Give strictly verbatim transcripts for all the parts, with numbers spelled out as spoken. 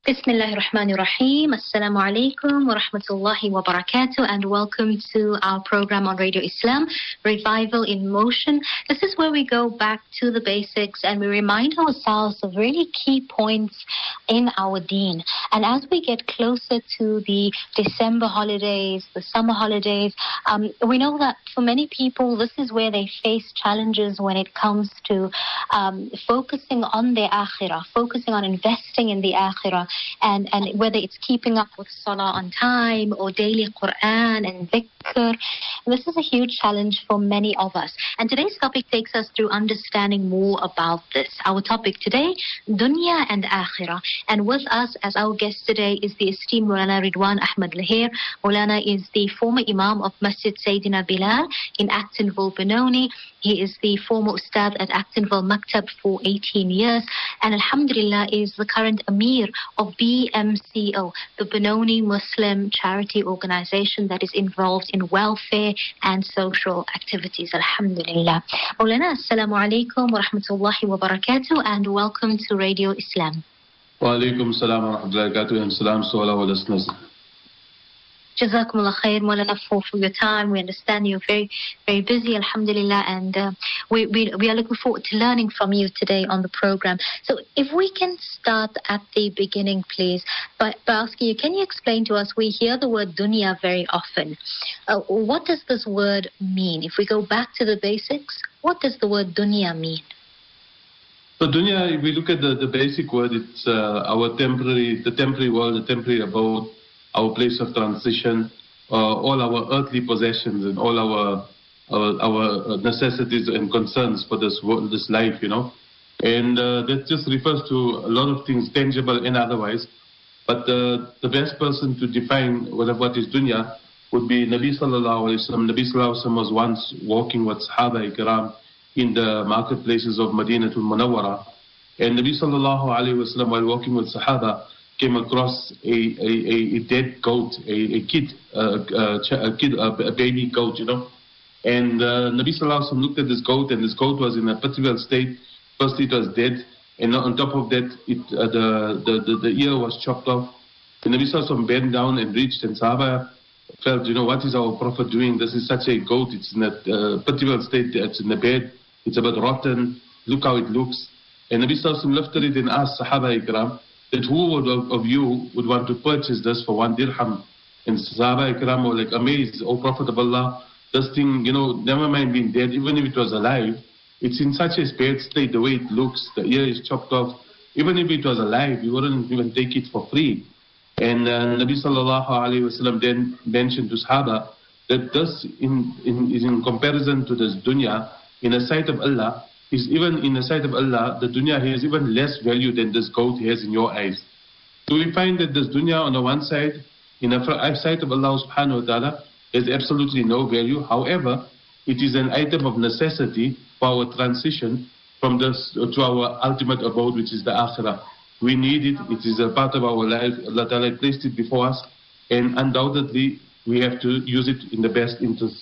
Bismillahir Rahmanir Rahim. Assalamu alaikum wa rahmatullahi wa barakatuh, and welcome to our program on Radio Islam, Revival in Motion. This is where we go back to the basics and we remind ourselves of really key points in our deen. And as we get closer to the December holidays, the summer holidays, um, we know that for many people, this is where they face challenges when it comes to um, focusing on their akhirah, focusing on investing in the akhirah. And, and whether it's keeping up with salah on time or daily Quran and dhikr, this is a huge challenge for many of us. And today's topic takes us through understanding more about this. Our topic today, dunya and akhirah. And with us as our guest today is the esteemed Maulana Ridwan Ahmad Lahir. Maulana is the former Imam of Masjid Sayyidina Bilal in Actonville, Benoni. He is the former Ustad at Actonville Maktab for eighteen years. And Alhamdulillah is the current Amir of B M C O, the Benoni Muslim charity organization that is involved in welfare and social activities. Alhamdulillah. Maulana, assalamu alaikum wa rahmatullahi wa barakatuh, and welcome to Radio Islam. Wa alaikum salam wa rahmatullahi wa barakatuh, and salam to all our listeners. Jazakumullah khair, Maulana, for, for your time. We understand you're very, very busy, alhamdulillah, and uh, we, we, we are looking forward to learning from you today on the program. So if we can start at the beginning, please, by, by asking you, can you explain to us, we hear the word dunya very often. Uh, what does this word mean? If we go back to the basics, what does the word dunya mean? So dunya, if we look at the, the basic word, it's uh, our temporary, the temporary world, the temporary abode, our place of transition, uh, all our earthly possessions and all our, our our necessities and concerns for this world, this life, you know. And uh, that just refers to a lot of things, tangible and otherwise. But uh, the best person to define what, what is dunya would be Nabi Sallallahu Alaihi Wasallam. Nabi Sallallahu Alaihi Wasallam was once walking with Sahaba Ikram in the marketplaces of Madinatul Munawwara. And Nabi Sallallahu Alaihi Wasallam, while walking with Sahaba, came across a, a, a dead goat, a, a kid, uh, a, a kid, a baby goat, you know. And uh, Nabi Sallallahu Alaihi Wasallam looked at this goat, and this goat was in a particular state. First, it was dead, and on top of that, it, uh, the, the, the the ear was chopped off. And Nabi Sallallahu Alaihi Wasallam bent down and reached, and Sahaba felt, you know, what is our Prophet doing? This is such a goat. It's in a uh, particular state. It's in the bed. It's a bit rotten. Look how it looks. And Nabi Sallallahu Alaihi Wasallam lifted it and asked Sahaba Ikram that who would of, of you would want to purchase this for one dirham? And Sahaba Ikram were like amazed, O Prophet of Allah, this thing, you know, never mind being dead, even if it was alive, it's in such a bad state, the way it looks, the ear is chopped off. Even if it was alive, you wouldn't even take it for free. And uh, Nabi Sallallahu Alaihi Wasallam then mentioned to Sahaba that this in, in, is in comparison to this dunya, in the sight of Allah, is even in the sight of Allah, the dunya has even less value than this goat has in your eyes. So we find that this dunya on the one side, in the sight of Allah subhanahu wa ta'ala, has absolutely no value. However, it is an item of necessity for our transition from this to our ultimate abode, which is the akhirah. We need it. It is a part of our life. Allah ta'ala placed it before us, and undoubtedly we have to use it in the best interest.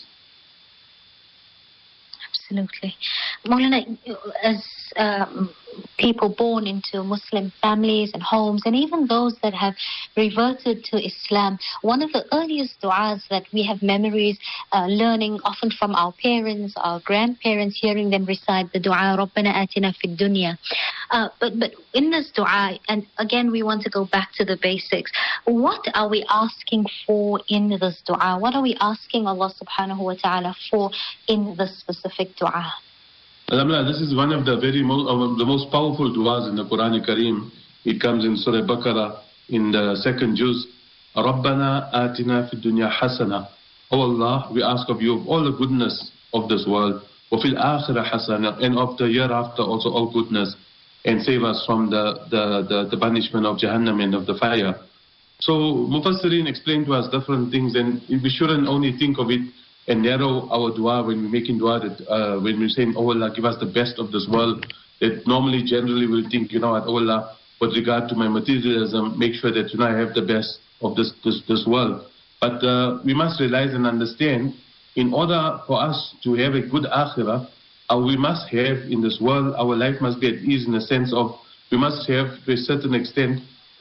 Absolutely. Maulana, as um, people born into Muslim families and homes, and even those that have reverted to Islam, one of the earliest du'as that we have memories uh, learning often from our parents, our grandparents, hearing them recite the du'a, Rabbana atina fid dunya. Uh, but, but in this du'a, and again we want to go back to the basics, what are we asking for in this du'a? What are we asking Allah subhanahu wa ta'ala for in this specific du'a? Alhamdulillah, this is one of the very most, uh, the most powerful du'as in the Quran Kareem. It comes in Surah Baqarah in the second juz. Rabbana atina fid dunya hasana. Oh Allah, we ask of you of all the goodness of this world. Wa fil akhirah hasana, and of the year after also all goodness. And save us from the, the, the, the punishment of Jahannam and of the fire. So Mufassirin explained to us different things, and we shouldn't only think of it and narrow our dua when we're making dua, that uh, when we're saying, oh Allah, give us the best of this world, that normally, generally we'll think, you know what, oh Allah, with regard to my materialism, make sure that, you know, I have the best of this, this, this world. But uh, we must realize and understand, in order for us to have a good akhirah, uh, we must have in this world, our life must be at ease in the sense of, we must have, to a certain extent,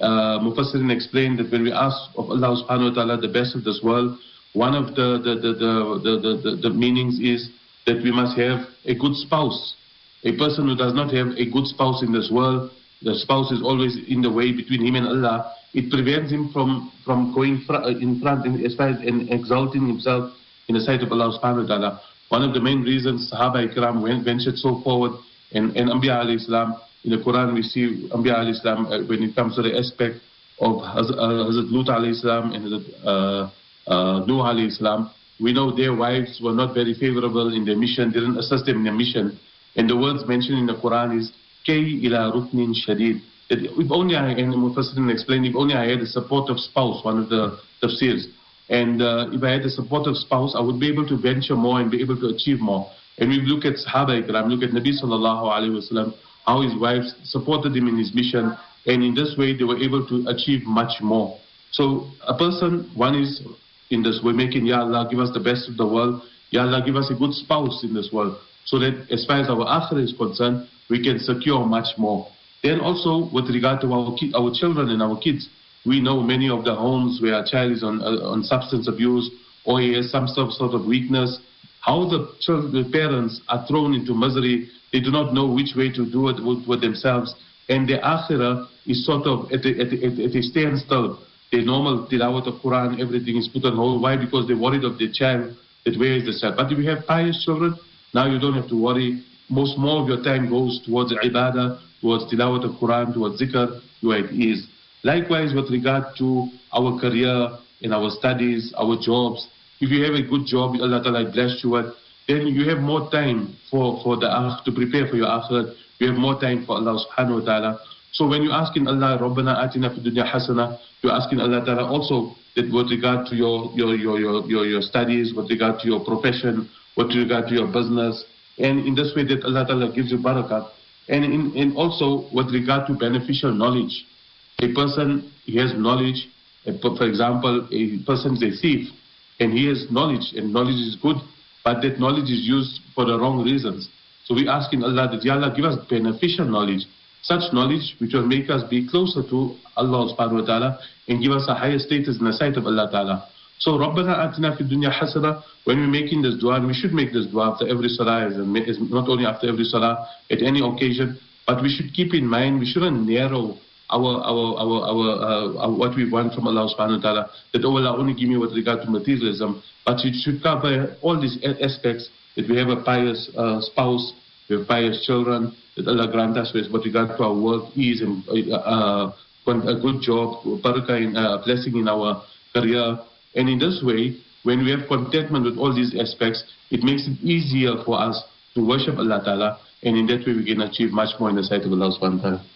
uh, Mufassirin explained that when we ask of Allah subhanahu wa ta'ala the best of this world, one of the, the, the, the, the, the, the meanings is that we must have a good spouse. A person who does not have a good spouse in this world, the spouse is always in the way between him and Allah, it prevents him from, from going fr in front in, as far as and exalting himself in the sight of Allah subhanahu wa ta'ala. One of the main reasons Sahaba Ikram ventured so forward, and, and Anbiya alayhi salam, in the Quran we see Anbiya alayhi salam uh, when it comes to the aspect of Hazrat, uh, Hazrat Lut alayhi salam and Hazrat uh, uh, Nuh alayhi salam. We know their wives were not very favorable in their mission, didn't assist them in their mission. And the words mentioned in the Quran is Kay ila ruknin shadid. That if only I, and Mufassirin explained, if only I had a supportive spouse, one of the tafsirs. And uh, if I had a supportive spouse, I would be able to venture more and be able to achieve more. And we look at Sahaba Ikram, look at Nabi sallallahu alayhi wa sallam, how his wives supported him in his mission, and in this way they were able to achieve much more. So a person, one is in this way making, Ya Allah, give us the best of the world, Ya Allah, give us a good spouse in this world, so that as far as our akhirah is concerned, we can secure much more. Then also with regard to our, ki our children and our kids, we know many of the homes where a child is on, uh, on substance abuse, or he has some sort of weakness, how the, children, the parents are thrown into misery. They do not know which way to do it with, with themselves. And their akhirah is sort of at a, at a, at a standstill. Their normal tilawat of Quran, everything is put on hold. Why? Because they're worried of their child, that where is the child. But if you have pious children, now you don't have to worry. Most more of your time goes towards ibadah, towards tilawat of Quran, towards zikr, you are at ease. Likewise, with regard to our career and our studies, our jobs, if you have a good job, Allah Ta'ala blessed you with, then you have more time for, for the akh, to prepare for your akhirat. You have more time for Allah subhanahu wa ta'ala. So when you're asking Allah, Rabbana atina fi dunya hasana, you're asking Allah Ta'ala also that with regard to your, your, your, your, your, your studies, with regard to your profession, with regard to your business, and in this way that Allah Ta'ala gives you barakah. And in, in also with regard to beneficial knowledge. A person, he has knowledge, for example, a person is a thief, and he has knowledge, and knowledge is good, but that knowledge is used for the wrong reasons. So we ask in Allah that, Ya Allah, give us beneficial knowledge, such knowledge which will make us be closer to Allah subhanahu wa ta'ala and give us a higher status in the sight of Allah ta'ala. So, Rabbana atina fi dunya hasana, when we're making this dua, and we should make this dua after every salah, is not only after every salah, at any occasion, but we should keep in mind, we shouldn't narrow our, our, our, our, uh, our what we want from Allah subhanahu wa ta'ala, that oh Allah, only give me with regard to materialism, but it should cover all these aspects, that we have a pious uh, spouse, we have pious children, that Allah grant us with regard to our work, ease and uh, a good job, barakah, in, uh, blessing in our career. And in this way, when we have contentment with all these aspects, it makes it easier for us to worship Allah Ta'ala, and in that way we can achieve much more in the sight of Allah subhanahu wa ta'ala.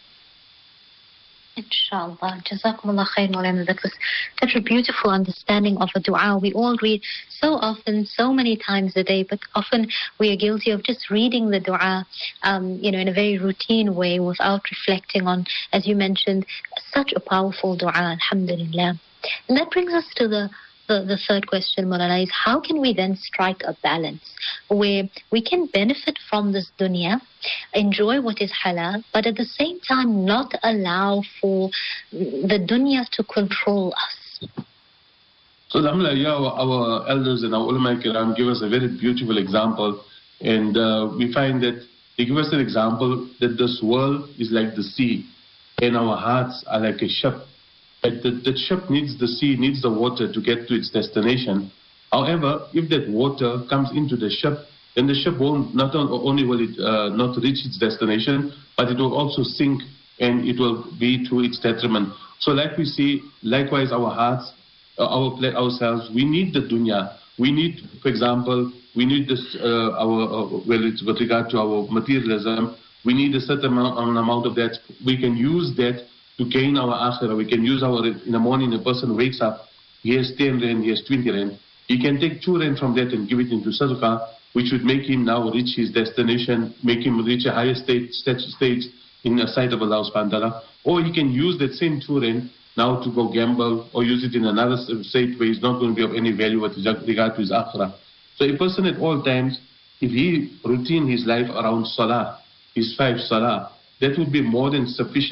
Inshallah. Jazakumullah khair, Maulana. That was such a beautiful understanding of a dua. We all read so often, so many times a day, but often we are guilty of just reading the dua, um, you know, in a very routine way without reflecting on, as you mentioned, such a powerful dua, alhamdulillah. And that brings us to the The, the third question, Maulana, is how can we then strike a balance where we can benefit from this dunya, enjoy what is halal, but at the same time not allow for the dunya to control us? So, alhamdulillah, our, our elders and our ulama kiram give us a very beautiful example, and uh, we find that they give us an example that this world is like the sea, and our hearts are like a ship. The, the ship needs the sea, needs the water to get to its destination. However, if that water comes into the ship, then the ship won't, not only will it uh, not reach its destination, but it will also sink, and it will be to its detriment. So like we see, likewise our hearts, uh, our ourselves, we need the dunya. We need, for example, we need this, uh, our, uh, well, it's with regard to our materialism, we need a certain amount, amount of that. We can use that to gain our akhirah. We can use our, in the morning a person wakes up, he has ten rand, he has twenty rand. He can take two rand from that and give it into sadaqah, which would make him now reach his destination, make him reach a higher state, stage in the sight of Allah subhanahu wa ta'ala. Or he can use that same two rand now to go gamble, or use it in another state where he's not going to be of any value with regard to his akhirah. So a person at all times, if he routine his life around salah, his five salah, that would be more than sufficient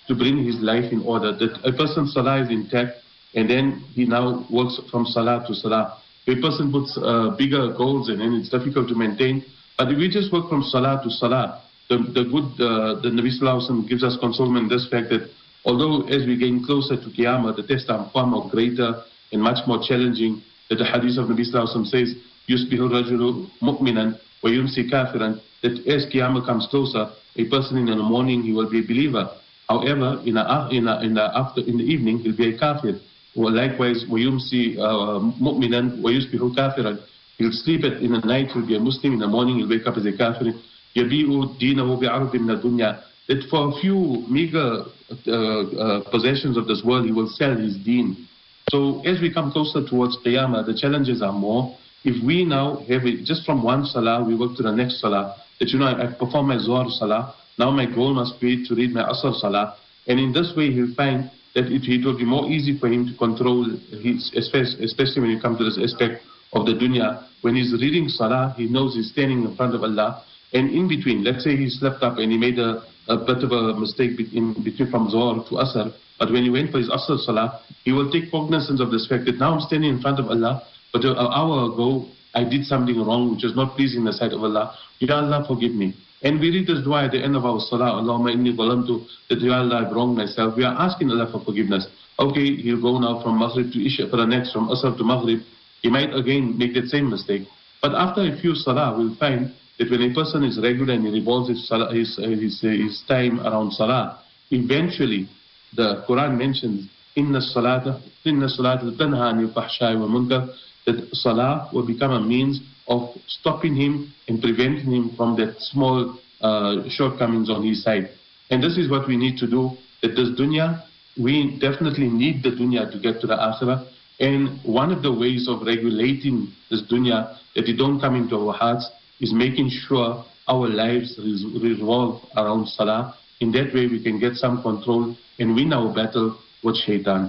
to bring his life in order. That a person's salah is intact, and then he now works from salah to salah. If a person puts uh, bigger goals, and then it's difficult to maintain. But if we just work from salah to salah, the, the good, uh, the Nabi Sallallahu Alaihi Wasallam gives us consolement in this fact that although as we gain closer to Qiyamah, the tests are far more greater and much more challenging, that the hadith of Nabi Sallallahu Alaihi Wasallam says, يُصْبِحُ الرَّجُلُ مُؤْمِنًا وَيُمْسِي كَافِرًا, that as Qiyamah comes closer, a person in the morning, he will be a believer. However, in the, in the, in the, after, in the evening, he'll be a kafir. Well, likewise, وَيُمْسِي مُؤْمِنًا وَيُصْبِحُ كَافِرًا, he'll sleep at, in the night, he'll be a Muslim, in the morning, he'll wake up as a kafir. يَبِيءُ دِينَهُ بِعَرْضٍ مِنَ الدُّنْيَا, that for a few meager uh, uh, possessions of this world, he will sell his deen. So as we come closer towards Qiyamah, the challenges are more. If we now have it, just from one salah, we work to the next salah, that you know, I, I perform my Zuhr salah, now my goal must be to read my Asr salah, and in this way he'll find that it, it will be more easy for him to control his, especially when you come to this aspect of the dunya. When he's reading salah, he knows he's standing in front of Allah, and in between, let's say he slept up and he made a, a bit of a mistake in between from Zuhr to Asr, but when he went for his Asr salah, he will take cognizance of this fact that now I'm standing in front of Allah, but an hour ago I did something wrong which was not pleasing in the sight of Allah. Ya Allah, forgive me. And we read this dua at the end of our salah, Allahumma inni zalamtu, that Ya Allah, I've wronged myself. We are asking Allah for forgiveness. Okay, he'll go now from Maghrib to Isha, for the next, from Asr to Maghrib. He might again make that same mistake. But after a few salah, we'll find that when a person is regular and he revolves his, salah, his, his, his time around salah, eventually the Quran mentions, Inna salata, Inna salata tanha anil fahsha'i wal munkar, that salah will become a means of stopping him and preventing him from that small uh, shortcomings on his side. And this is what we need to do, that this dunya, we definitely need the dunya to get to the akhirah. And one of the ways of regulating this dunya, that it don't come into our hearts, is making sure our lives revolve around salah. In that way we can get some control and win our battle with shaitan.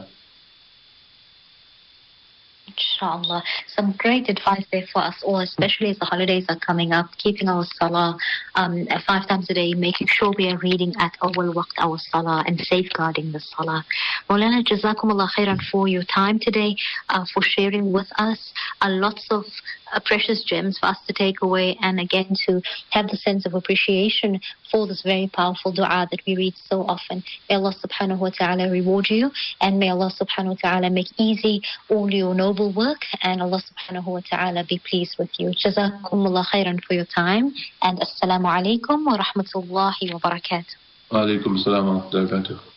Inshallah. Some great advice there for us all, especially as the holidays are coming up, keeping our salah um, five times a day, making sure we are reading at awal waqt our salah and safeguarding the salah. Maulana, Jazakumullah khairan for your time today, uh, for sharing with us uh, lots of uh, precious gems for us to take away, and again to have the sense of appreciation for this very powerful dua that we read so often. May Allah subhanahu wa ta'ala reward you, and may Allah subhanahu wa ta'ala make easy all your noble work, and Allah subhanahu wa ta'ala be pleased with you. Jazakumullah khairan for your time, and assalamu alaikum wa rahmatullahi wa barakatuh. Wa alaikum assalam wa rahmatullahi wa barakatuh.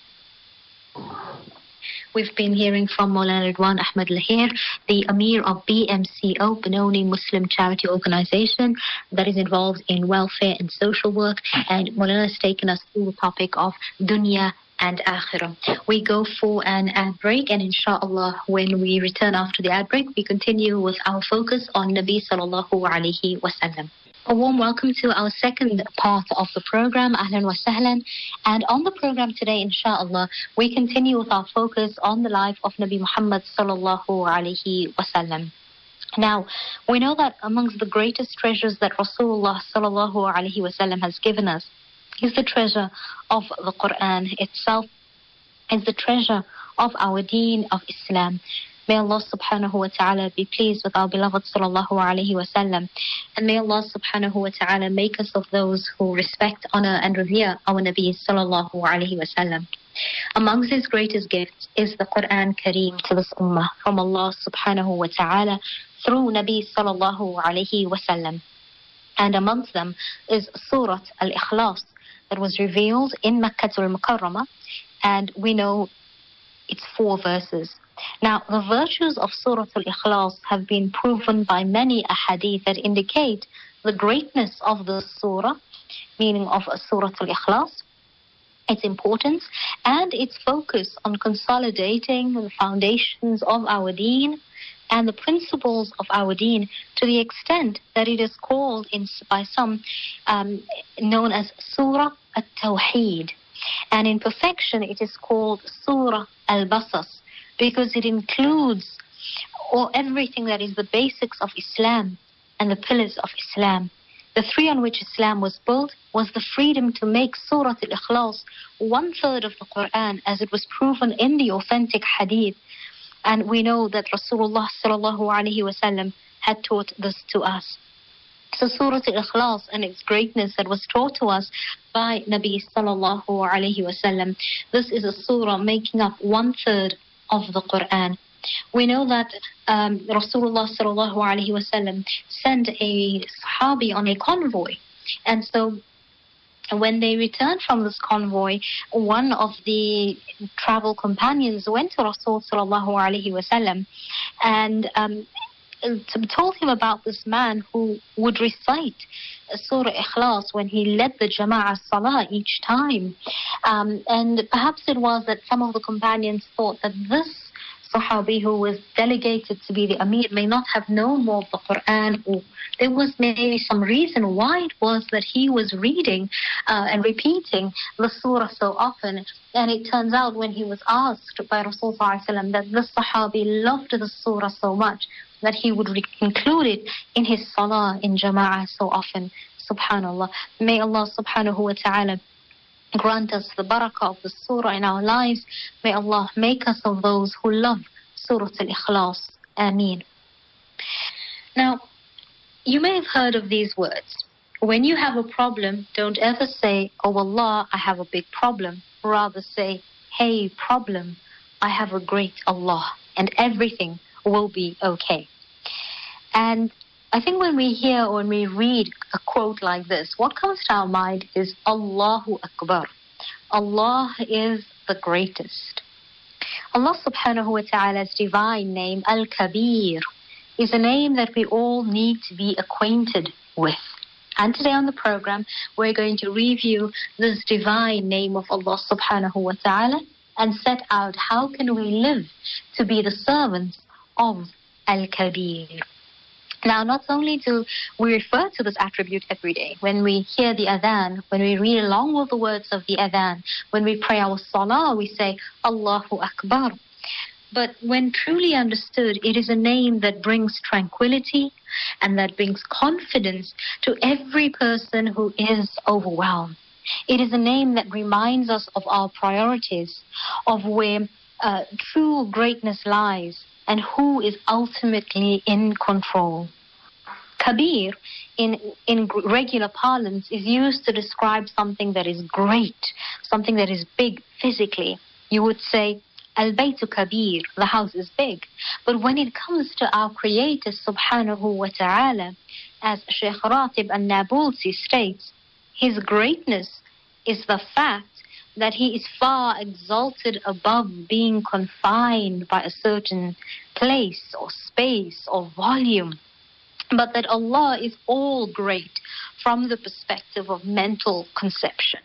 We've been hearing from Maulana Ridwan Ahmad Lahir, the Amir of B M C O, Benoni Muslim Charity Organization, that is involved in welfare and social work, and Maulana has taken us through the topic of dunya and akhirah. We go for an ad break, and inshallah when we return after the ad break, we continue with our focus on Nabi sallallahu alayhi wa sallam. A warm welcome to our second part of the program, Ahlan wa Sahlan. And on the program today, inshallah, we continue with our focus on the life of Nabi Muhammad sallallahu alayhi wa sallam. Now, we know that amongst the greatest treasures that Rasulullah sallallahu alayhi wa sallam has given us is the treasure of the Quran itself, is the treasure of our deen of Islam. May Allah subhanahu wa ta'ala be pleased with our beloved sallallahu alayhi wa sallam. And may Allah subhanahu wa ta'ala make us of those who respect, honor and revere our Nabi sallallahu alayhi wa sallam. Amongst his greatest gifts is the Quran Kareem to this ummah from Allah subhanahu wa ta'ala through Nabi sallallahu alayhi wa sallam. And amongst them is Surah Al-Ikhlas that was revealed in Makkah al-Mukarramah, and we know it's four verses. Now, the virtues of Surah Al-Ikhlas have been proven by many ahadith that indicate the greatness of the surah, meaning of Surah Al-Ikhlas, its importance, and its focus on consolidating the foundations of our deen and the principles of our deen, to the extent that it is called in, by some um, known as Surah At-Tawheed. And in perfection, it is called Surah Al-Basas, because it includes all, everything that is the basics of Islam and the pillars of Islam. The three on which Islam was built was the freedom to make Surah Al-Ikhlas one third of the Quran, as it was proven in the authentic hadith. And we know that Rasulullah sallallahu alaihi wasallam had taught this to us. So Surah Al-Ikhlas and its greatness that was taught to us by Nabi sallallahu alaihi wasallam. This is a surah making up one third of the Quran. We know that um, Rasulullah sallallahu alaihi wasallam sent a Sahabi on a convoy, and so when they returned from this convoy, one of the travel companions went to Rasul sallallahu alaihi wasallam and um, told him about this man who would recite Surah Ikhlas when he led the Jama'ah Salah each time. Um, and perhaps it was that some of the companions thought that this Sahabi who was delegated to be the Amir may not have known more of the Quran, or there was maybe some reason why it was that he was reading uh, and repeating the surah so often. And it turns out when he was asked by Rasulullah that this Sahabi loved the surah so much that he would re- include it in his salah in Jama'ah so often. Subhanallah. May Allah subhanahu wa ta'ala grant us the barakah of the surah in our lives. May Allah make us of those who love Surah Al-Ikhlas. Ameen. Now, you may have heard of these words. When you have a problem, don't ever say, oh Allah, I have a big problem. Rather say, hey problem, I have a great Allah, and everything will be okay. And I think when we hear or when we read a quote like this, what comes to our mind is Allahu Akbar. Allah is the greatest. Allah subhanahu wa ta'ala's divine name, Al-Kabir, is a name that we all need to be acquainted with. And today on the program, we're going to review this divine name of Allah subhanahu wa ta'ala and set out how can we live to be the servants of Al-Kabir. Now, not only do we refer to this attribute every day, when we hear the adhan, when we read along with the words of the adhan, when we pray our salah, we say, Allahu Akbar. But when truly understood, it is a name that brings tranquility and that brings confidence to every person who is overwhelmed. It is a name that reminds us of our priorities, of where uh, true greatness lies, and who is ultimately in control. Kabir, in, in regular parlance, is used to describe something that is great, something that is big physically. You would say, Al-Baytu Kabir, the house is big. But when it comes to our Creator, subhanahu wa ta'ala, as Shaykh Ratib al-Nabulsi states, His greatness is the fact that He is far exalted above being confined by a certain place or space or volume, but that Allah is all great from the perspective of mental conception.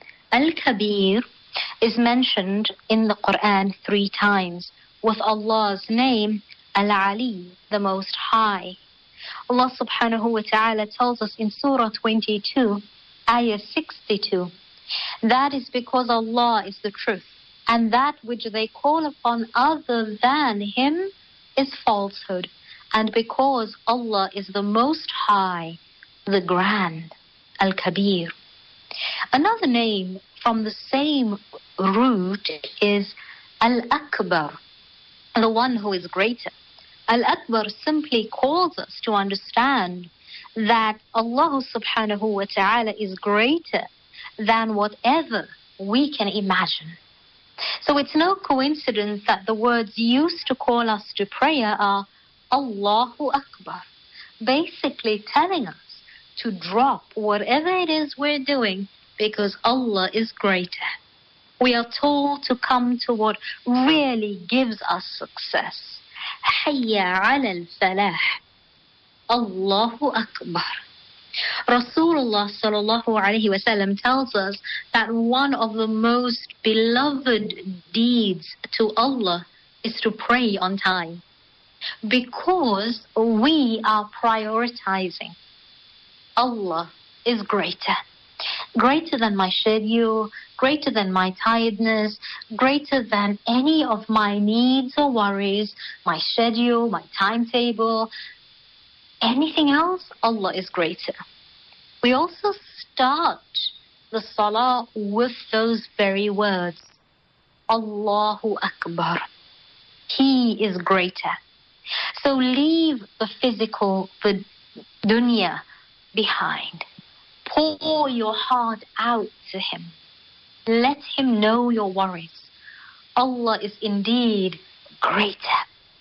Al-Kabir is mentioned in the Quran three times with Allah's name, Al-Ali, the Most High. Allah subhanahu wa ta'ala tells us in Surah twenty-two, Ayah sixty-two, that is because Allah is the truth, and that which they call upon other than Him is falsehood, and because Allah is the Most High, the Grand, Al-Kabir. Another name from the same root is Al-Akbar, the one who is greater. Al-Akbar simply calls us to understand that Allah subhanahu wa ta'ala is greater than whatever we can imagine. So it's no coincidence that the words used to call us to prayer are Allahu Akbar, basically telling us to drop whatever it is we're doing because Allah is greater. We are told to come to what really gives us success. Hayya ala al-falah. Allahu Akbar. Rasulullah sallallahu alayhi wa sallam tells us that one of the most beloved deeds to Allah is to pray on time, because we are prioritizing. Allah is greater. Greater than my schedule, greater than my tiredness, greater than any of my needs or worries, my schedule, my timetable. Anything else, Allah is greater. We also start the salah with those very words. Allahu Akbar. He is greater. So leave the physical, the dunya behind. Pour your heart out to Him. Let Him know your worries. Allah is indeed greater.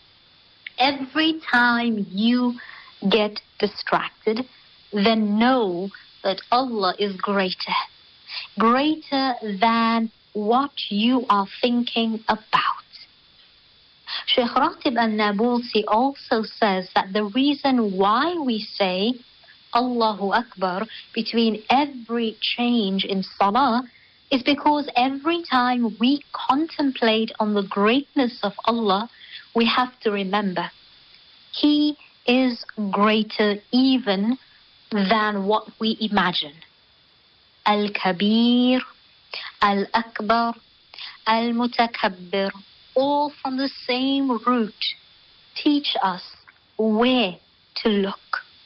Every time you get distracted, then know that Allah is greater. Greater than what you are thinking about. Shaykh Ratib al-Nabulsi also says that the reason why we say Allahu Akbar between every change in salah is because every time we contemplate on the greatness of Allah, we have to remember He is greater even than what we imagine. Al-Kabir, Al-Akbar, Al-Mutakabbir, all from the same root, teach us where to look.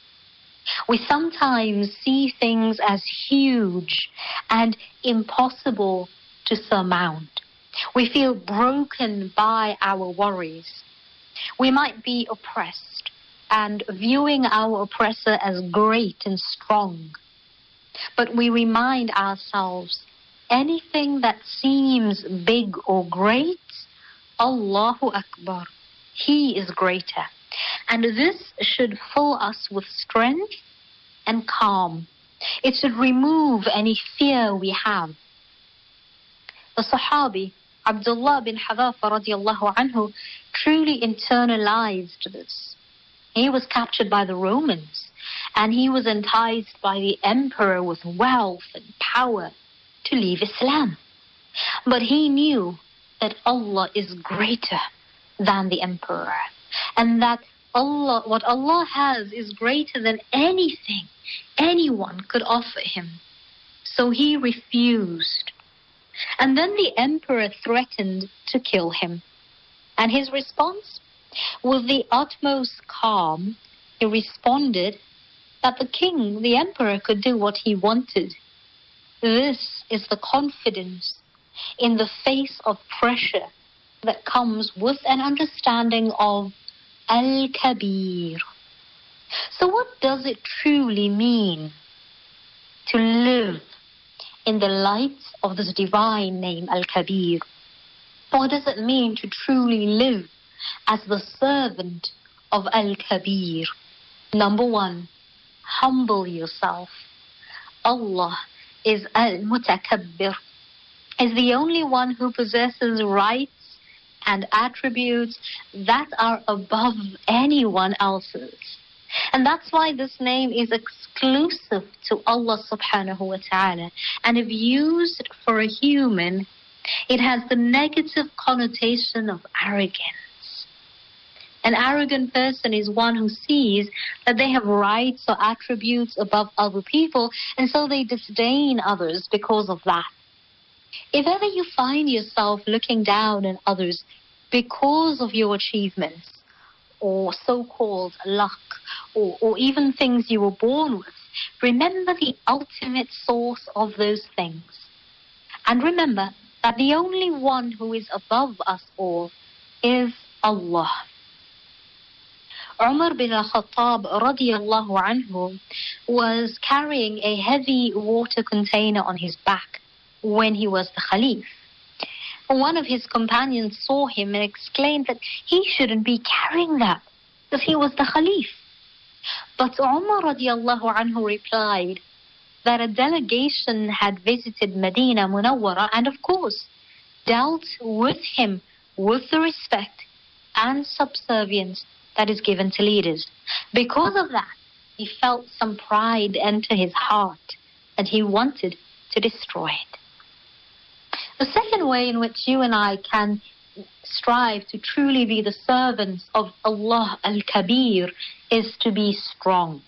We sometimes see things as huge and impossible to surmount. We feel broken by our worries. We might be oppressed and viewing our oppressor as great and strong. But we remind ourselves, anything that seems big or great, Allahu Akbar, He is greater. And this should fill us with strength and calm. It should remove any fear we have. The Sahabi, Abdullah bin Hudhafa radiallahu anhu, truly internalized this. He was captured by the Romans, and he was enticed by the emperor with wealth and power to leave Islam. But he knew that Allah is greater than the emperor, and that Allah, what Allah has is greater than anything anyone could offer him. So he refused. And then the emperor threatened to kill him. And his response? With the utmost calm, he responded that the king, the emperor, could do what he wanted. This is the confidence in the face of pressure that comes with an understanding of Al-Kabir. So what does it truly mean to live in the light of this divine name, Al-Kabir? What does it mean to truly live as the servant of Al-Kabir? Number one, humble yourself. Allah is Al-Mutakabbir, is the only one who possesses rights and attributes that are above anyone else's. And that's why this name is exclusive to Allah subhanahu wa ta'ala. And if used for a human, it has the negative connotation of arrogance. An arrogant person is one who sees that they have rights or attributes above other people, and so they disdain others because of that. If ever you find yourself looking down on others because of your achievements, or so-called luck, or, or even things you were born with, remember the ultimate source of those things. And remember that the only one who is above us all is Allah. Umar bin al-Khattab radiyallahu anhu was carrying a heavy water container on his back when he was the Khalif. One of his companions saw him and exclaimed that he shouldn't be carrying that, because he was the Khalif. But Umar radiallahu anhu replied that a delegation had visited Medina Munawwara and of course dealt with him with the respect and subservience that is given to leaders. Because of that, he felt some pride enter his heart and he wanted to destroy it. The second way in which you and I can strive to truly be the servants of Allah Al-Kabir is to be strong.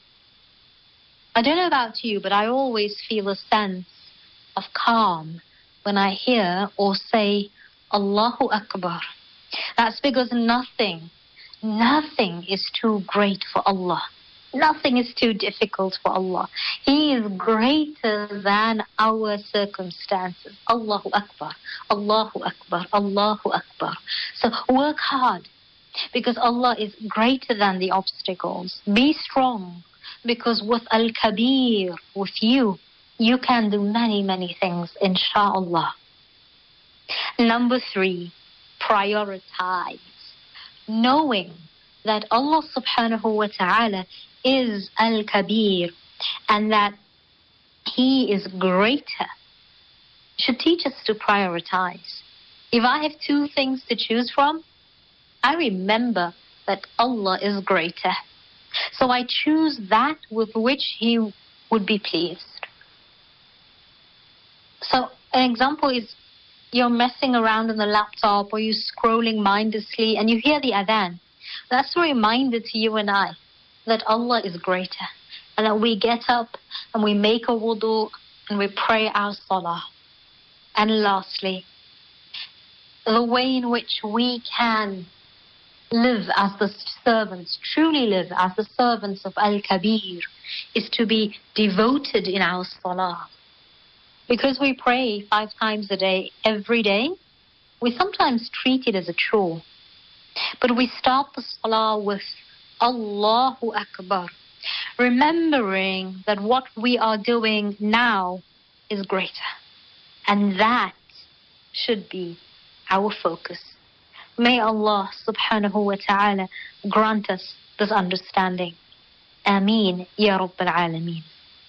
I don't know about you, but I always feel a sense of calm when I hear or say Allahu Akbar. That's because nothing, nothing is too great for Allah. Nothing is too difficult for Allah. He is greater than our circumstances. Allahu Akbar, Allahu Akbar, Allahu Akbar. So work hard, because Allah is greater than the obstacles. Be strong, because with Al-Kabir, with you, you can do many, many things, inshaAllah. Number three, prioritize. Knowing that Allah subhanahu wa ta'ala is Al-Kabir and that He is greater should teach us to prioritize. If I have two things to choose from, I remember that Allah is greater. So I choose that with which He would be pleased. So an example is you're messing around on the laptop or you're scrolling mindlessly and you hear the adhan. That's a reminder to you and I that Allah is greater, and that we get up and we make a wudu and we pray our salah. And lastly, the way in which we can live as the servants, truly live as the servants of Al-Kabir, is to be devoted in our salah. Because we pray five times a day, every day, we sometimes treat it as a chore. But we start the salah with Allahu Akbar, remembering that what we are doing now is greater. And that should be our focus. May Allah subhanahu wa ta'ala grant us this understanding. Ameen, Ya Rabbil Alameen.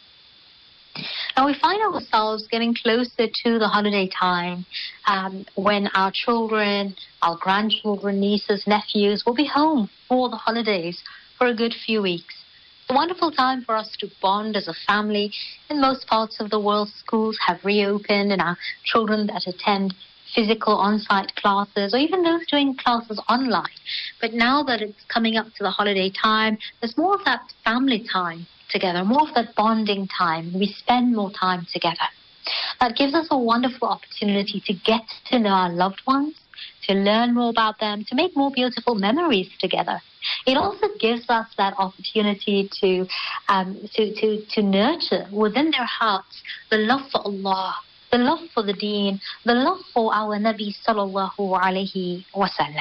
Now we find ourselves getting closer to the holiday time um, when our children, our grandchildren, nieces, nephews will be home for the holidays for a good few weeks. It's a wonderful time for us to bond as a family. In most parts of the world, schools have reopened and our children that attend physical on-site classes or even those doing classes online. But now that it's coming up to the holiday time, there's more of that family time together, more of that bonding time. We spend more time together. That gives us a wonderful opportunity to get to know our loved ones, to learn more about them, to make more beautiful memories together. It also gives us that opportunity to, um, to, to, to nurture within their hearts the love for Allah, the love for the deen, the love for our Nabi sallallahu alayhi wa sallam.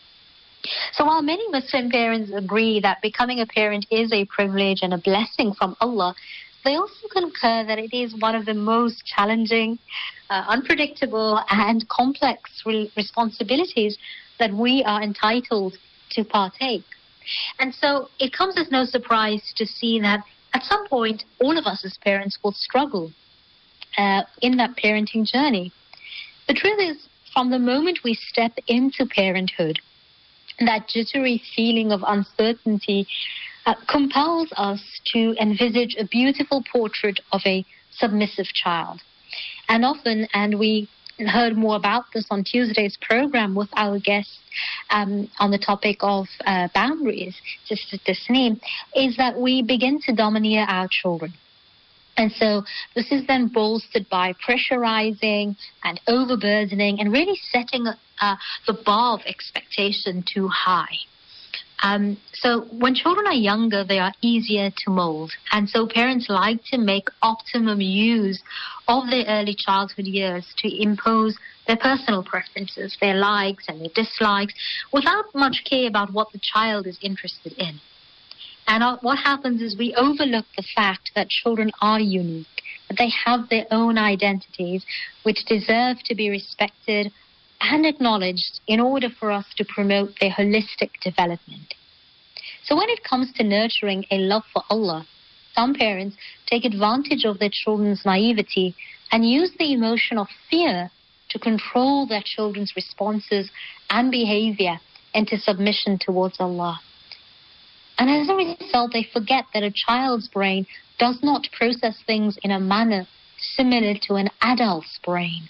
So while many Muslim parents agree that becoming a parent is a privilege and a blessing from Allah, they also concur that it is one of the most challenging, uh, unpredictable and complex re- responsibilities that we are entitled to partake. And so it comes as no surprise to see that at some point all of us as parents will struggle uh, in that parenting journey. The truth is, from the moment we step into parenthood, that jittery feeling of uncertainty uh, compels us to envisage a beautiful portrait of a submissive child. And often, and we heard more about this on Tuesday's program with our guests um, on the topic of uh, boundaries, Sister Tasneem, is that we begin to domineer our children. And so this is then bolstered by pressurizing and overburdening and really setting uh, the bar of expectation too high. Um, so when children are younger, they are easier to mold. And so parents like to make optimum use of their early childhood years to impose their personal preferences, their likes and their dislikes, without much care about what the child is interested in. And what happens is we overlook the fact that children are unique, that they have their own identities, which deserve to be respected and acknowledged in order for us to promote their holistic development. So when it comes to nurturing a love for Allah, some parents take advantage of their children's naivety and use the emotion of fear to control their children's responses and behavior into submission towards Allah. And as a result, they forget that a child's brain does not process things in a manner similar to an adult's brain.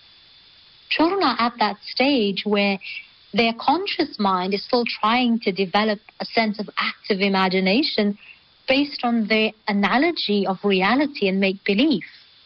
Children are at that stage where their conscious mind is still trying to develop a sense of active imagination based on their analogy of reality and make-believe.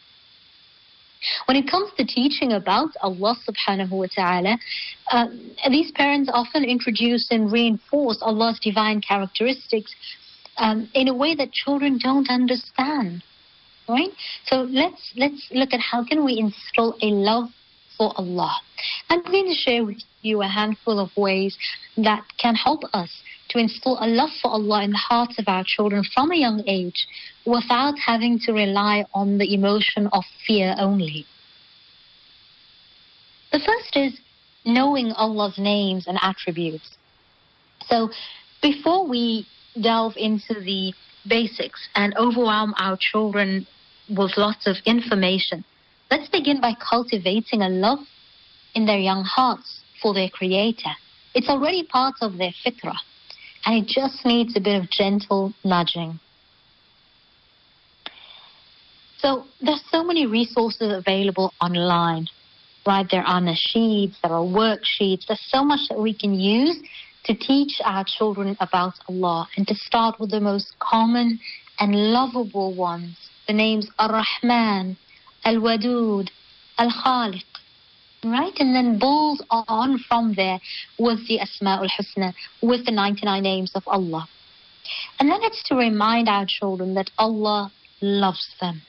When it comes to teaching about Allah subhanahu wa ta'ala, uh, these parents often introduce and reinforce Allah's divine characteristics um, in a way that children don't understand, right? So let's let's look at how can we instill a love for Allah. I'm going to share with you a handful of ways that can help us to instill a love for Allah in the hearts of our children from a young age without having to rely on the emotion of fear only. The first is knowing Allah's names and attributes. So before we delve into the basics and overwhelm our children with lots of information, let's begin by cultivating a love in their young hearts for their Creator. It's already part of their fitrah, and it just needs a bit of gentle nudging. So there's so many resources available online, right? There are nasheeds, there are worksheets. There's so much that we can use to teach our children about Allah, and to start with the most common and lovable ones, the names Ar-Rahman, Al-Wadud, Al-Khaliq, right? And then build on from there with the Asma'ul Husna, with the ninety-nine names of Allah. And then it's to remind our children that Allah loves them.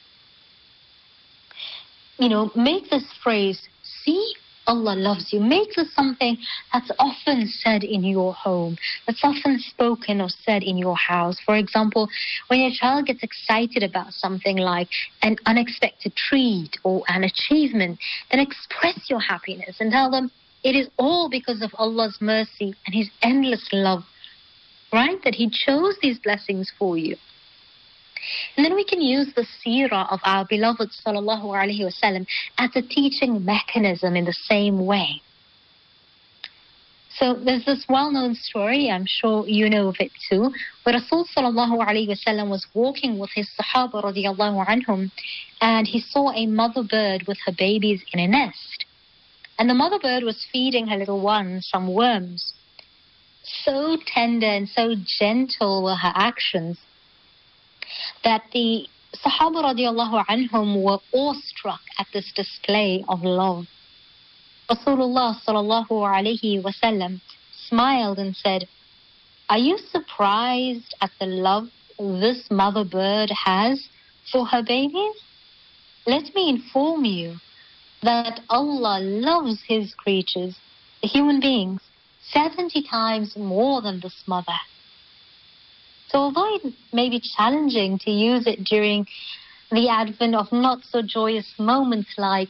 You know, make this phrase, see, Allah loves you. Make this something that's often said in your home, that's often spoken or said in your house. For example, when your child gets excited about something like an unexpected treat or an achievement, then express your happiness and tell them it is all because of Allah's mercy and His endless love, right? That He chose these blessings for you. And then we can use the seerah of our beloved sallallahu alaihi wasallam as a teaching mechanism in the same way. So there's this well-known story, I'm sure you know of it too, where Rasul sallallahu alaihi wasallam was walking with his sahaba radiallahu anhum, and he saw a mother bird with her babies in a nest. And the mother bird was feeding her little ones some worms. So tender and so gentle were her actions that the Sahaba radiallahu anhum were awestruck at this display of love. Rasulullah sallallahu alayhi wasallam smiled and said, "Are you surprised at the love this mother bird has for her babies? Let me inform you that Allah loves His creatures, the human beings, seventy times more than this mother." So although it may be challenging to use it during the advent of not-so-joyous moments like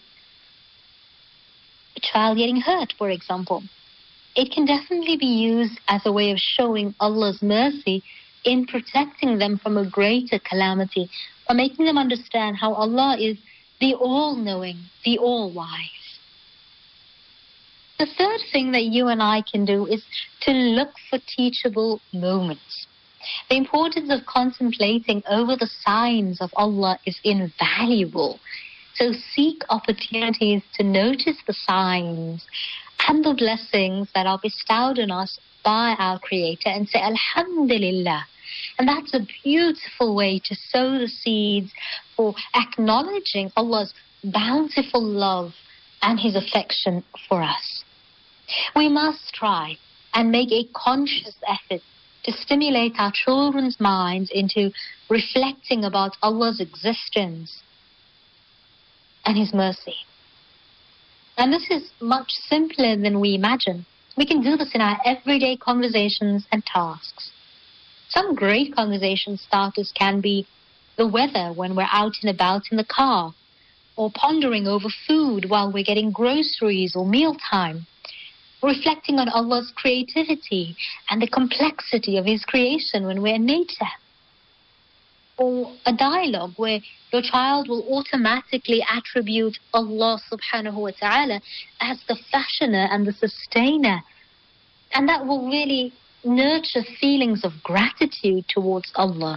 a child getting hurt, for example, it can definitely be used as a way of showing Allah's mercy in protecting them from a greater calamity, by making them understand how Allah is the all-knowing, the all-wise. The third thing that you and I can do is to look for teachable moments. The importance of contemplating over the signs of Allah is invaluable. So seek opportunities to notice the signs and the blessings that are bestowed on us by our Creator and say, Alhamdulillah. And that's a beautiful way to sow the seeds for acknowledging Allah's bountiful love and His affection for us. We must try and make a conscious effort to stimulate our children's minds into reflecting about Allah's existence and His mercy. And this is much simpler than we imagine. We can do this in our everyday conversations and tasks. Some great conversation starters can be the weather when we're out and about in the car, or pondering over food while we're getting groceries or mealtime, reflecting on Allah's creativity and the complexity of His creation when we're in nature. Or a dialogue where your child will automatically attribute Allah subhanahu wa ta'ala as the fashioner and the sustainer. And that will really nurture feelings of gratitude towards Allah.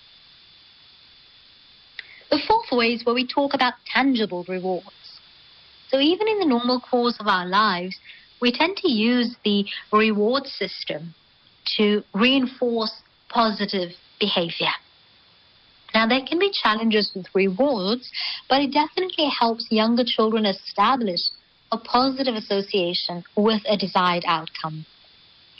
The fourth way is where we talk about tangible rewards. So even in the normal course of our lives, we tend to use the reward system to reinforce positive behavior. Now, there can be challenges with rewards, but it definitely helps younger children establish a positive association with a desired outcome.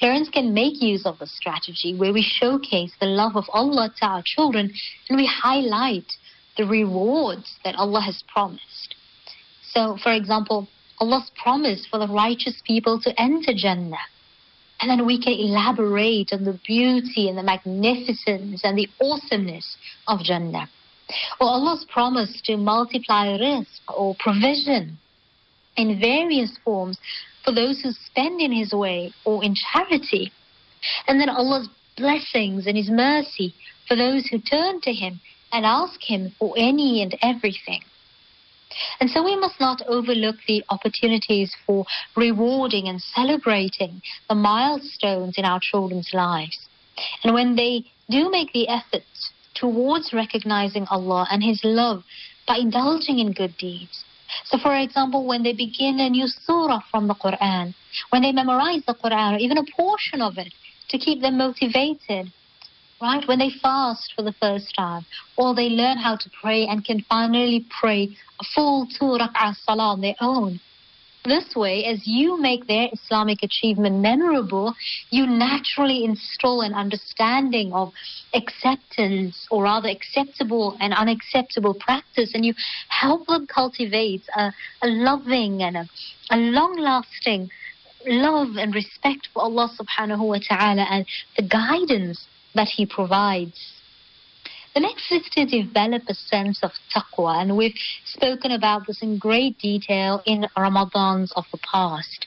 Parents can make use of the strategy where we showcase the love of Allah to our children and we highlight the rewards that Allah has promised. So, for example, Allah's promise for the righteous people to enter Jannah. And then we can elaborate on the beauty and the magnificence and the awesomeness of Jannah. Or Allah's promise to multiply rizq or provision in various forms for those who spend in His way or in charity. And then Allah's blessings and His mercy for those who turn to Him and ask Him for any and everything. And so we must not overlook the opportunities for rewarding and celebrating the milestones in our children's lives. And when they do make the effort towards recognizing Allah and His love by indulging in good deeds. So for example, when they begin a new surah from the Quran, when they memorize the Quran or even a portion of it to keep them motivated, right? When they fast for the first time, or they learn how to pray and can finally pray a full two rak'ah salah on their own. This way, as you make their Islamic achievement memorable, you naturally install an understanding of acceptance, or rather acceptable and unacceptable practice, and you help them cultivate a, a loving and a, a long-lasting love and respect for Allah subhanahu wa ta'ala and the guidance that He provides. The next is to develop a sense of taqwa, and we've spoken about this in great detail in Ramadans of the past.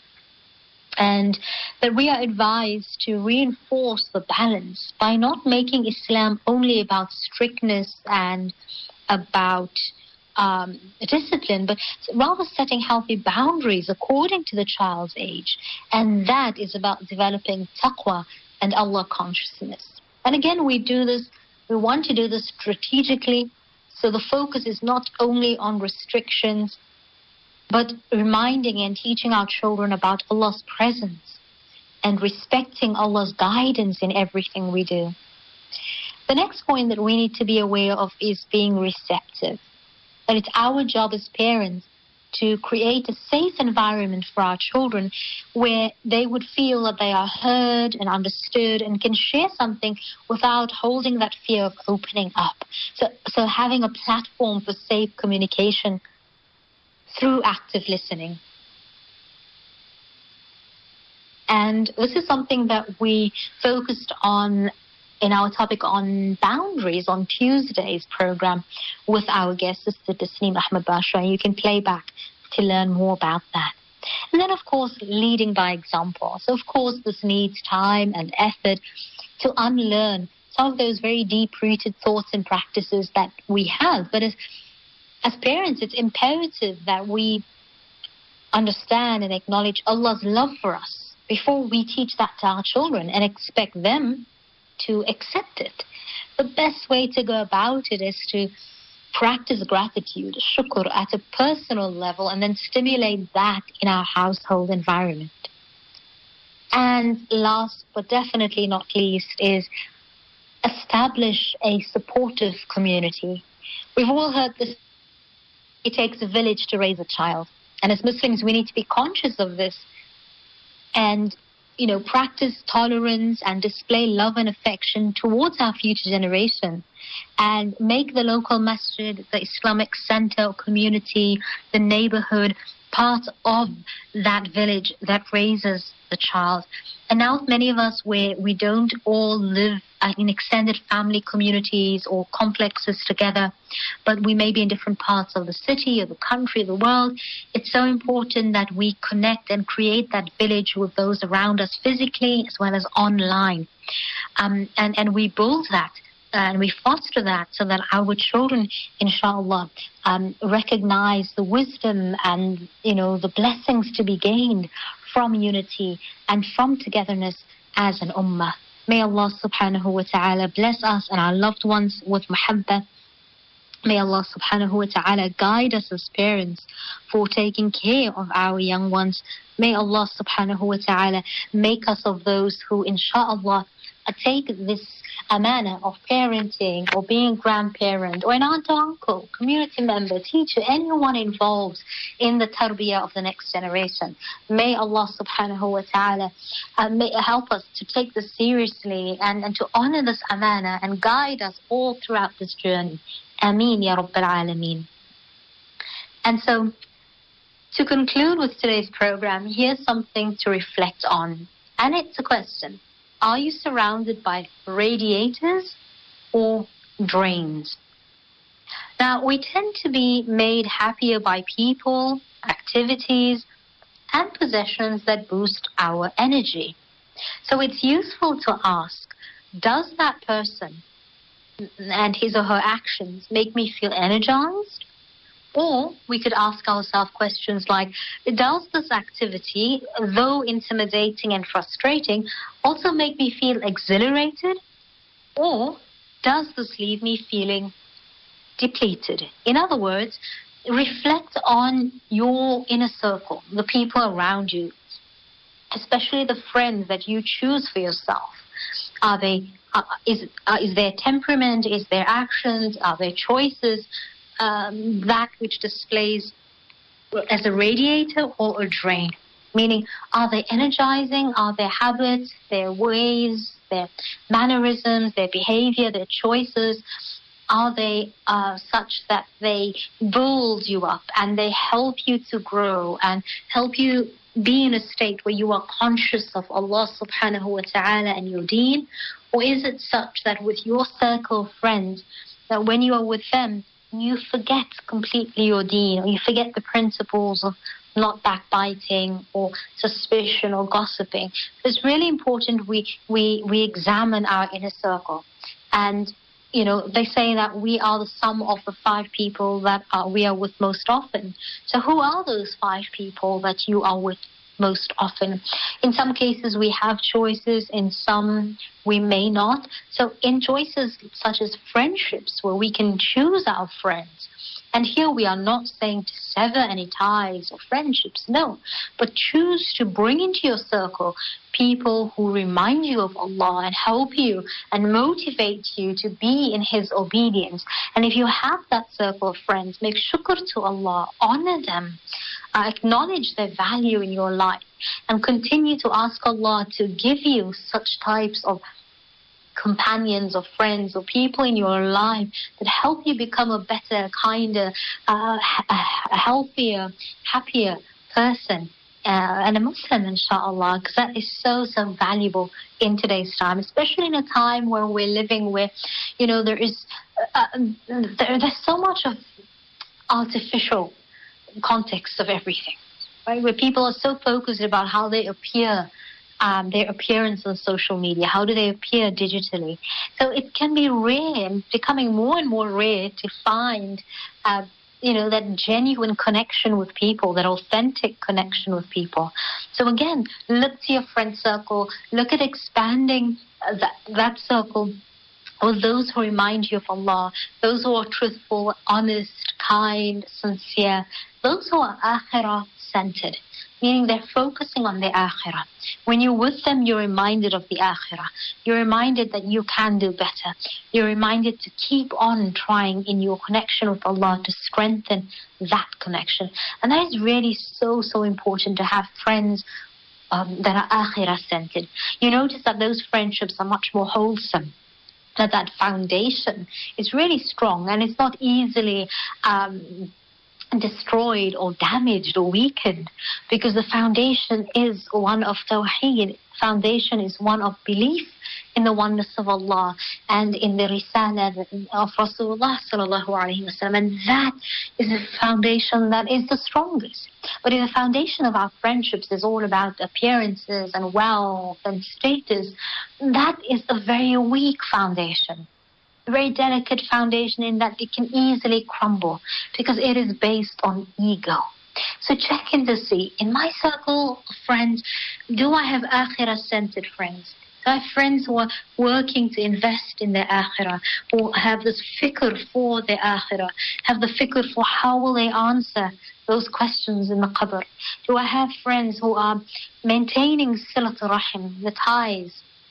And that we are advised to reinforce the balance by not making Islam only about strictness and about um, discipline, but rather setting healthy boundaries according to the child's age. And that is about developing taqwa and Allah consciousness. And again, we do this, we want to do this strategically, so the focus is not only on restrictions, but reminding and teaching our children about Allah's presence and respecting Allah's guidance in everything we do. The next point that we need to be aware of is being receptive. That it's our job as parents to create a safe environment for our children where they would feel that they are heard and understood and can share something without holding that fear of opening up. So, so having a platform for safe communication through active listening. And this is something that we focused on in our topic on boundaries on Tuesday's program with our guest, Sister Tasneem Ahmed Bashra. You can play back to learn more about that. And then, of course, leading by example. So, of course, this needs time and effort to unlearn some of those very deep-rooted thoughts and practices that we have. But as, as parents, it's imperative that we understand and acknowledge Allah's love for us before we teach that to our children and expect them to accept it. The best way to go about it is to practice gratitude, shukr, at a personal level and then stimulate that in our household environment. And last but definitely not least is establish a supportive community. We've all heard this, it takes a village to raise a child. And as Muslims, we need to be conscious of this and you know, practice tolerance and display love and affection towards our future generation and make the local masjid, the Islamic center or community, the neighborhood, part of that village that raises the child. And now many of us where we don't all live in extended family communities or complexes together, but we may be in different parts of the city or the country or the world, it's so important that we connect and create that village with those around us physically as well as online. Um, and, and we build that. And we foster that so that our children, inshallah, um, recognize the wisdom and, you know, the blessings to be gained from unity and from togetherness as an ummah. May Allah subhanahu wa ta'ala bless us and our loved ones with muhabbah. May Allah subhanahu wa ta'ala guide us as parents for taking care of our young ones. May Allah subhanahu wa ta'ala make us of those who, inshallah, uh, take this amana of parenting or being a grandparent or an aunt or uncle, community member, teacher, anyone involved in the tarbiyah of the next generation. May Allah subhanahu wa ta'ala uh, may help us to take this seriously and, and to honor this amana and guide us all throughout this journey. Ameen ya Rabbil Alameen. And so, to conclude with today's program, here's something to reflect on. And it's a question. Are you surrounded by radiators or drains? Now, we tend to be made happier by people, activities, and possessions that boost our energy. So it's useful to ask, does that person and his or her actions make me feel energized? Or we could ask ourselves questions like, does this activity, though intimidating and frustrating, also make me feel exhilarated? Or does this leave me feeling depleted? In other words, reflect on your inner circle, the people around you, especially the friends that you choose for yourself. Are they, uh, is, uh, is their temperament, is their actions, are their choices, Um, that which displays as a radiator or a drain? Meaning, are they energizing? Are their habits, their ways, their mannerisms, their behavior, their choices, are they uh, such that they build you up and they help you to grow and help you be in a state where you are conscious of Allah subhanahu wa ta'ala and your deen? Or is it such that with your circle of friends, that when you are with them, you forget completely your deen, or you forget the principles of not backbiting or suspicion or gossiping? It's really important we, we, we examine our inner circle. And, you know, they say that we are the sum of the five people that are, we are with most often. So who are those five people that you are with most often? In some cases we have choices, in some we may not. So in choices such as friendships, where we can choose our friends, and here we are not saying to sever any ties or friendships, no, but choose to bring into your circle people who remind you of Allah and help you and motivate you to be in His obedience. And if you have that circle of friends, make shukr to Allah, honor them, uh, acknowledge their value in your life, and continue to ask Allah to give you such types of companions or friends or people in your life that help you become a better, kinder, uh, a healthier, happier person. Uh, and a Muslim, inshallah, because that is so, so valuable in today's time, especially in a time where we're living where, you know, there is, uh, there, there's so much of artificial context of everything, right? Where people are so focused about how they appear, um, their appearance on social media, how do they appear digitally. So it can be rare and becoming more and more rare to find uh, you know, that genuine connection with people, that authentic connection with people. So again, look to your friend circle, look at expanding that, that circle with those who remind you of Allah, those who are truthful, honest, kind, sincere, those who are akhirah-centered, meaning they're focusing on the akhirah. When you're with them, you're reminded of the akhirah. You're reminded that you can do better. You're reminded to keep on trying in your connection with Allah to strengthen that connection. And that is really so, so important, to have friends um, that are akhirah-centered. You notice that those friendships are much more wholesome, that that foundation is really strong and it's not easily um, destroyed or damaged or weakened, because the foundation is one of tawheed. Foundation is one of belief in the oneness of Allah and in the risala of Rasulullah sallallahu alaihi wasallam, and that is the foundation that is the strongest. But if the foundation of our friendships is all about appearances and wealth and status, that is a very weak foundation. A very delicate foundation, in that it can easily crumble because it is based on ego. So check in to see, in my circle of friends, do I have akhirah-centered friends? Do I have friends who are working to invest in their akhirah, who have this fikr for their akhirah, have the fikr for how will they answer those questions in the qabr? Do I have friends who are maintaining silat rahim, the ties,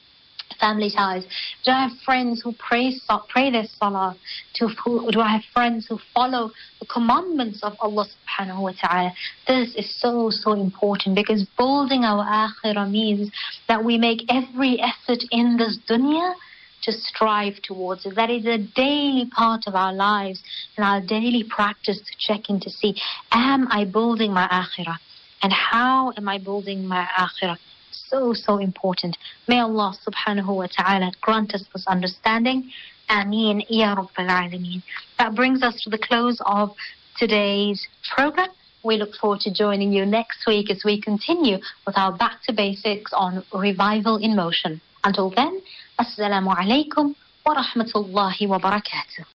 family ties? Do I have friends who pray, pray their salah? To, who, do I have friends who follow the commandments of Allah subhanahu wa ta'ala? This is so, so important, because building our akhirah means that we make every effort in this dunya to strive towards it. That is a daily part of our lives and our daily practice to check in to see, am I building my akhirah? And how am I building my akhirah? So, so important. May Allah subhanahu wa ta'ala grant us this understanding. Ameen ya Rabbal Alameen. That brings us to the close of today's program. We look forward to joining you next week as we continue with our Back to Basics on Revival in Motion. Until then, Assalamu alaikum wa rahmatullahi wa barakatuh.